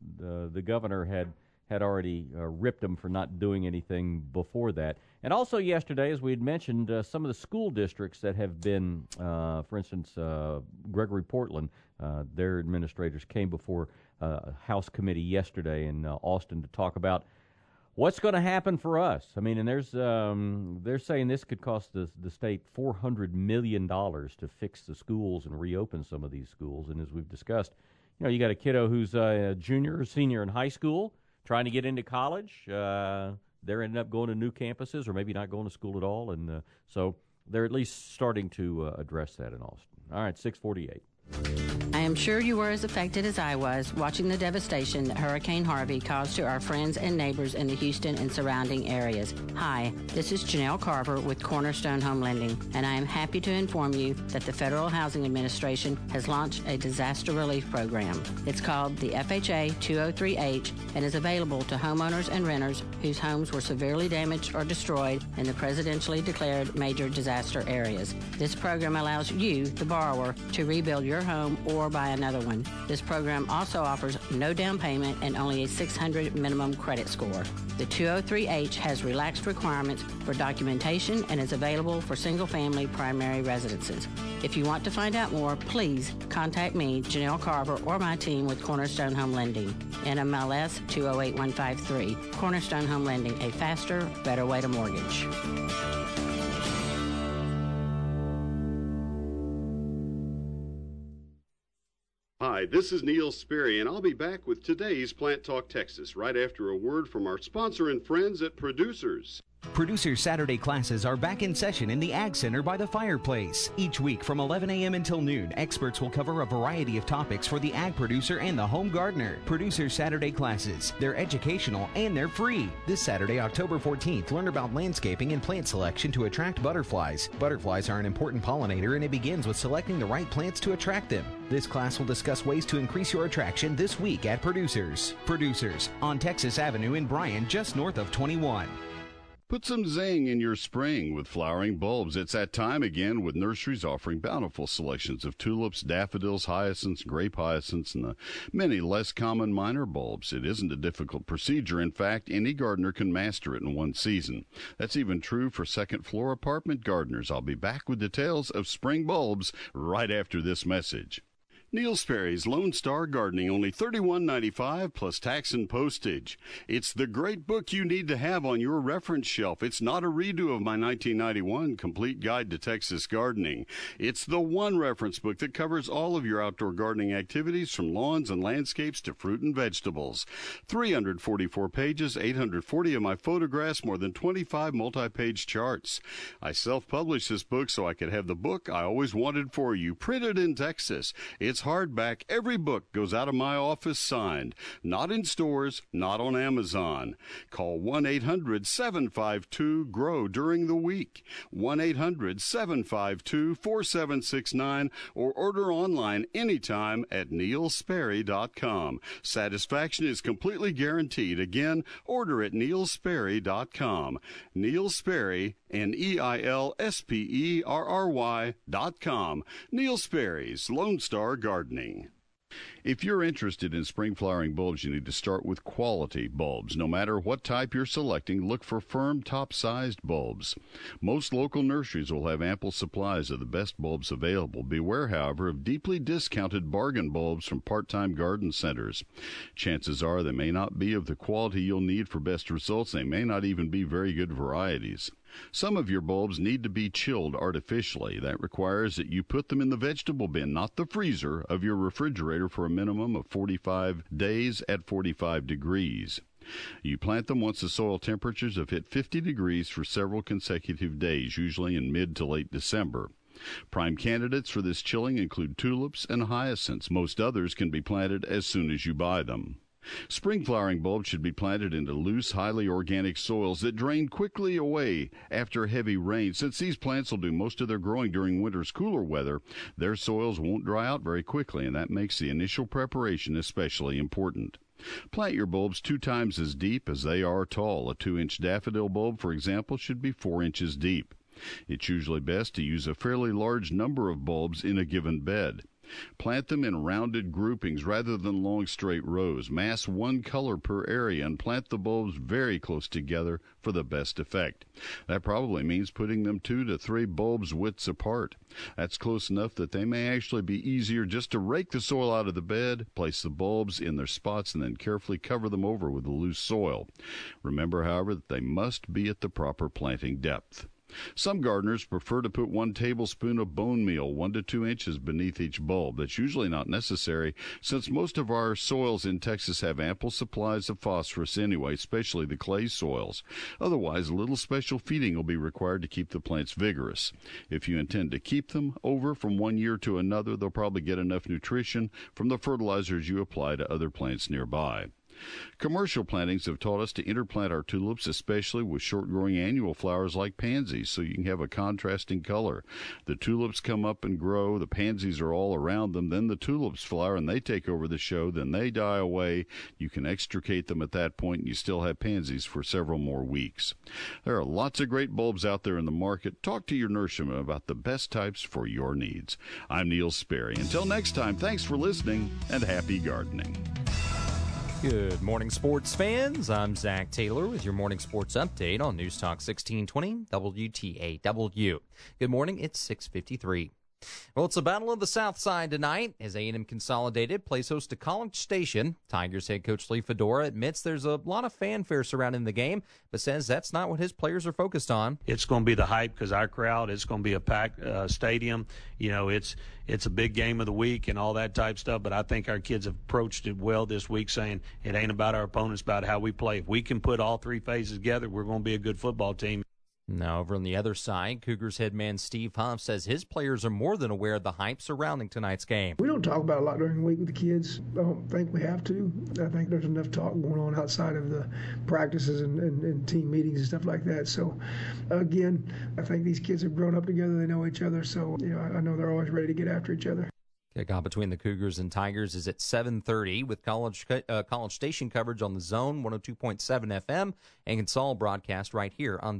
governor had already ripped them for not doing anything before that. And also yesterday, as we had mentioned, some of the school districts that have been, for instance, Gregory Portland, their administrators came before a House committee yesterday in Austin to talk about what's going to happen for us. I mean, and they're saying this could cost the state $400 million to fix the schools and reopen some of these schools. And as we've discussed, you got a kiddo who's a junior or senior in high school, trying to get into college. They're ending up going to new campuses or maybe not going to school at all. And so they're at least starting to address that in Austin. All right, 6:48. I am sure you were as affected as I was watching the devastation that Hurricane Harvey caused to our friends and neighbors in the Houston and surrounding areas. Hi, this is Janelle Carver with Cornerstone Home Lending, and I am happy to inform you that the Federal Housing Administration has launched a disaster relief program. It's called the FHA 203H and is available to homeowners and renters whose homes were severely damaged or destroyed in the presidentially declared major disaster areas. This program allows you, the borrower, to rebuild your home or buy another one. This program also offers no down payment and only a 600 minimum credit score. The 203H has relaxed requirements for documentation and is available for single-family primary residences. If you want to find out more, please contact me, Janelle Carver, or my team with Cornerstone Home Lending. NMLS 208153. Cornerstone Home Lending, a faster, better way to mortgage. Hi, this is Neil Sperry, and I'll be back with today's Plant Talk Texas right after a word from our sponsor and friends at Producers. Producers Saturday classes are back in session in the Ag Center by the fireplace. Each week from 11 a.m. until noon, experts will cover a variety of topics for the ag producer and the home gardener. Producers Saturday classes. They're educational and they're free. This Saturday, October 14th, learn about landscaping and plant selection to attract butterflies. Butterflies are an important pollinator, and it begins with selecting the right plants to attract them. This class will discuss ways to increase your attraction this week at Producers. Producers on Texas Avenue in Bryan, just north of 21. Put some zing in your spring with flowering bulbs. It's that time again with nurseries offering bountiful selections of tulips, daffodils, hyacinths, grape hyacinths, and the many less common minor bulbs. It isn't a difficult procedure. In fact, any gardener can master it in one season. That's even true for second-floor apartment gardeners. I'll be back with details of spring bulbs right after this message. Neil Sperry's Lone Star Gardening, only $31.95 plus tax and postage. It's the great book you need to have on your reference shelf. It's not a redo of my 1991 Complete Guide to Texas Gardening. It's the one reference book that covers all of your outdoor gardening activities, from lawns and landscapes to fruit and vegetables. 344 pages, 840 of my photographs, more than 25 multi-page charts. I self-published this book so I could have the book I always wanted for you, printed in Texas. It's hardback. Every book goes out of my office signed. Not in stores, not on Amazon. Call 1-800-752-GROW during the week. 1-800-752-4769 or order online anytime at neilsperry.com. Satisfaction is completely guaranteed. Again, order at neilsperry.com. Neil Sperry, NeilSperry.com. Neil Sperry's Lone Star Gardening. If you're interested in spring flowering bulbs, you need to start with quality bulbs. No matter what type you're selecting, look for firm, top-sized bulbs. Most local nurseries will have ample supplies of the best bulbs available. Beware, however, of deeply discounted bargain bulbs from part-time garden centers. Chances are they may not be of the quality you'll need for best results. They may not even be very good varieties. Some of your bulbs need to be chilled artificially. That requires that you put them in the vegetable bin, not the freezer, of your refrigerator for a minimum of 45 days at 45 degrees. You plant them once the soil temperatures have hit 50 degrees for several consecutive days, usually in mid to late December. Prime candidates for this chilling include tulips and hyacinths. Most others can be planted as soon as you buy them. Spring flowering bulbs should be planted into loose, highly organic soils that drain quickly away after heavy rain. Since these plants will do most of their growing during winter's cooler weather, their soils won't dry out very quickly, and that makes the initial preparation especially important. Plant your bulbs 2 times as deep as they are tall. A 2-inch daffodil bulb, for example, should be 4 inches deep. It's usually best to use a fairly large number of bulbs in a given bed. Plant them in rounded groupings rather than long straight rows. Mass one color per area and plant the bulbs very close together for the best effect. That probably means putting them 2 to 3 bulbs widths apart. That's close enough that they may actually be easier just to rake the soil out of the bed, place the bulbs in their spots, and then carefully cover them over with the loose soil. Remember, however, that they must be at the proper planting depth. Some gardeners prefer to put 1 tablespoon of bone meal 1 to 2 inches beneath each bulb. That's usually not necessary, since most of our soils in Texas have ample supplies of phosphorus anyway, especially the clay soils. Otherwise, a little special feeding will be required to keep the plants vigorous. If you intend to keep them over from one year to another, they'll probably get enough nutrition from the fertilizers you apply to other plants nearby. Commercial plantings have taught us to interplant our tulips, especially with short-growing annual flowers like pansies, so you can have a contrasting color. The tulips come up and grow, the pansies are all around them, then the tulips flower and they take over the show, then they die away. You can extricate them at that point and you still have pansies for several more weeks. There are lots of great bulbs out there in the market. Talk to your nurseryman about the best types for your needs. I'm Neil Sperry. Until next time, thanks for listening and happy gardening. Good morning, sports fans. I'm Zach Taylor with your morning sports update on News Talk 1620 WTAW. Good morning. It's 6:53. Well, it's a battle of the South Side tonight as A&M Consolidated plays host to College Station. Tigers head coach Lee Fedora admits there's a lot of fanfare surrounding the game, but says that's not what his players are focused on. It's going to be the hype because our crowd, it's going to be a packed stadium. You know, it's a big game of the week and all that type stuff, but I think our kids have approached it well this week, saying it ain't about our opponents, about how we play. If we can put all three phases together, we're going to be a good football team. Now, over on the other side, Cougars head man Steve Huff says his players are more than aware of the hype surrounding tonight's game. We don't talk about it a lot during the week with the kids. I don't think we have to. I think there's enough talk going on outside of the practices and team meetings and stuff like that. So, again, I think these kids have grown up together. They know each other. So, I know they're always ready to get after each other. Kickoff between the Cougars and Tigers is at 7:30 with College Station coverage on the Zone 102.7 FM and Consol broadcast right here on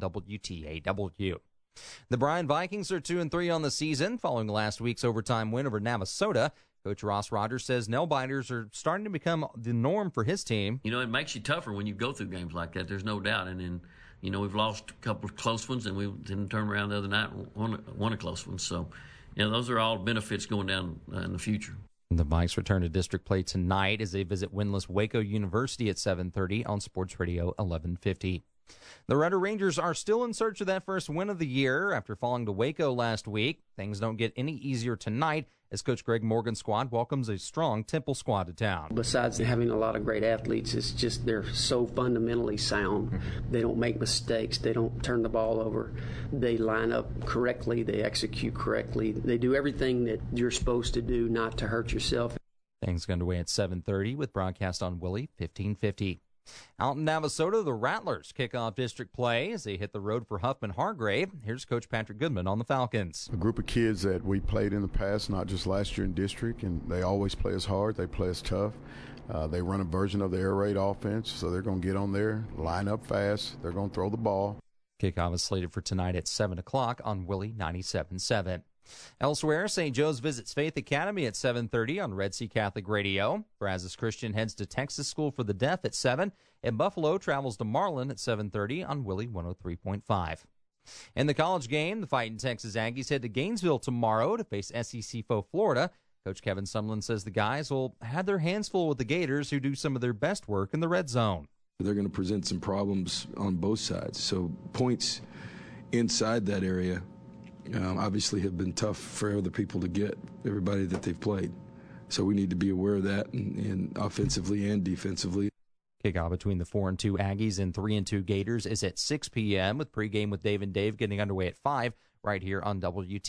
WTAW. The Bryan Vikings are 2-3 on the season following last week's overtime win over Navasota. Coach Ross Rogers says nail-biters are starting to become the norm for his team. You know, it makes you tougher when you go through games like that. There's no doubt. And then, we've lost a couple of close ones, and we didn't turn around the other night and won a close one. So, those are all benefits going down in the future. The Vikes return to district play tonight as they visit winless Waco University at 7:30 on Sports Radio 1150. The Red Rangers are still in search of that first win of the year after falling to Waco last week. Things don't get any easier tonight as Coach Greg Morgan's squad welcomes a strong Temple squad to town. Besides having a lot of great athletes, it's just they're so fundamentally sound. They don't make mistakes. They don't turn the ball over. They line up correctly. They execute correctly. They do everything that you're supposed to do not to hurt yourself. Things get underway at 7:30 with broadcast on Willie 1550. Out in Navasota, the Rattlers kick off district play as they hit the road for Huffman Hargrave. Here's Coach Patrick Goodman on the Falcons. A group of kids that we played in the past, not just last year in district, and they always play us hard. They play us tough. They run a version of the air raid offense, so they're going to get on there, line up fast. They're going to throw the ball. Kickoff is slated for tonight at 7 o'clock on Willie 97.7. Elsewhere, St. Joe's visits Faith Academy at 7:30 on Red Sea Catholic Radio. Brazos Christian heads to Texas School for the Deaf at 7, and Buffalo travels to Marlin at 7:30 on Willie 103.5. In the college game, the Fighting Texas Aggies head to Gainesville tomorrow to face SEC foe Florida. Coach Kevin Sumlin says the guys will have their hands full with the Gators, who do some of their best work in the red zone. They're going to present some problems on both sides, so points inside that area obviously have been tough for other people to get, everybody that they've played. So we need to be aware of that, and offensively and defensively. Kickoff between the 4-2 Aggies and 3-2 Gators is at 6 p.m. with pregame with Dave and Dave getting underway at 5 right here on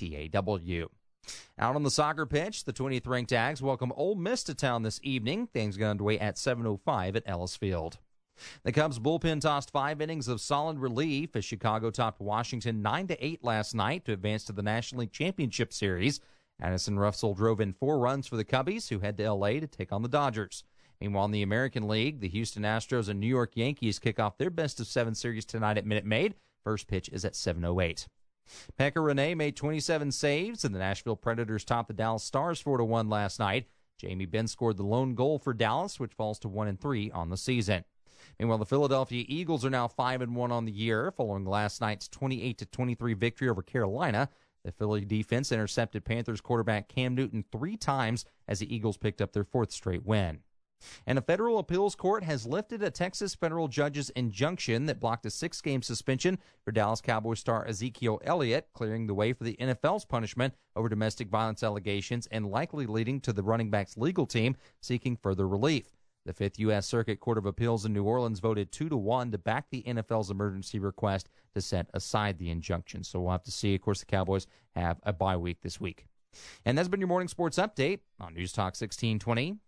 WTAW. Out on the soccer pitch, the 20th ranked Ags welcome Ole Miss to town this evening. Things get underway at 7:05 at Ellis Field. The Cubs bullpen tossed 5 innings of solid relief as Chicago topped Washington 9-8 last night to advance to the National League Championship Series. Addison Russell drove in 4 runs for the Cubbies, who head to L.A. to take on the Dodgers. Meanwhile, in the American League, the Houston Astros and New York Yankees kick off their best-of-7 series tonight at Minute Maid. First pitch is at 7:08. Pekka Rinne made 27 saves, and the Nashville Predators topped the Dallas Stars 4-1 last night. Jamie Benn scored the lone goal for Dallas, which falls to 1-3 on the season. Meanwhile, the Philadelphia Eagles are now 5-1 on the year, following last night's 28-23 victory over Carolina. The Philly defense intercepted Panthers quarterback Cam Newton 3 times as the Eagles picked up their 4th straight win. And a federal appeals court has lifted a Texas federal judge's injunction that blocked a 6-game suspension for Dallas Cowboys star Ezekiel Elliott, clearing the way for the NFL's punishment over domestic violence allegations and likely leading to the running back's legal team seeking further relief. The 5th U.S. Circuit Court of Appeals in New Orleans voted 2-1 to back the NFL's emergency request to set aside the injunction. So we'll have to see. Of course, the Cowboys have a bye week this week. And that's been your morning sports update on News Talk 1620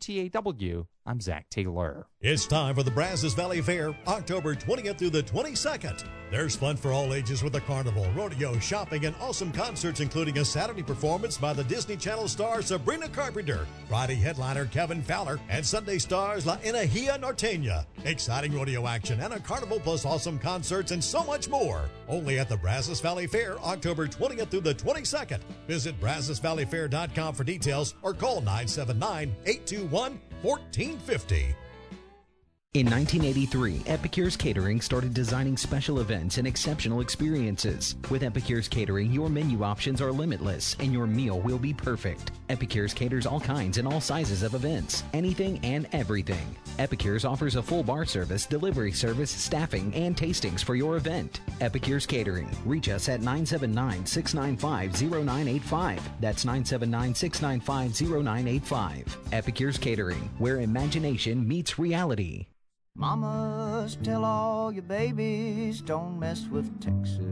WTAW. I'm Zach Taylor. It's time for the Brazos Valley Fair, October 20th through the 22nd. There's fun for all ages with the carnival, rodeo, shopping, and awesome concerts, including a Saturday performance by the Disney Channel star Sabrina Carpenter, Friday headliner Kevin Fowler, and Sunday stars La Energia Norteña. Exciting rodeo action and a carnival plus awesome concerts and so much more. Only at the Brazos Valley Fair, October 20th through the 22nd. Visit BrazosValleyFair.com for details or call 979-821-1450. In 1983, Epicure's Catering started designing special events and exceptional experiences. With Epicure's Catering, your menu options are limitless and your meal will be perfect. Epicure's caters all kinds and all sizes of events, anything and everything. Epicure's offers a full bar service, delivery service, staffing, and tastings for your event. Epicure's Catering. Reach us at 979-695-0985. That's 979-695-0985. Epicure's Catering, where imagination meets reality. Mamas, tell all your babies, don't mess with Texas.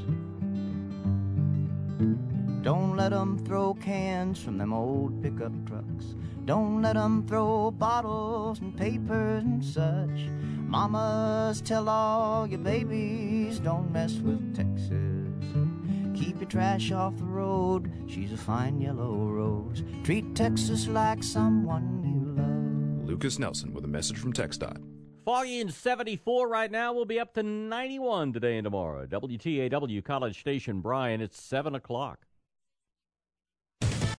Don't let them throw cans from them old pickup trucks. Don't let them throw bottles and papers and such. Mamas, tell all your babies, don't mess with Texas. Keep your trash off the road, she's a fine yellow rose. Treat Texas like someone you love. Lucas Nelson with a message from TxDOT. Foggy and 74 right now. We'll be up to 91 today and tomorrow. WTAW College Station, Bryan. It's 7 o'clock.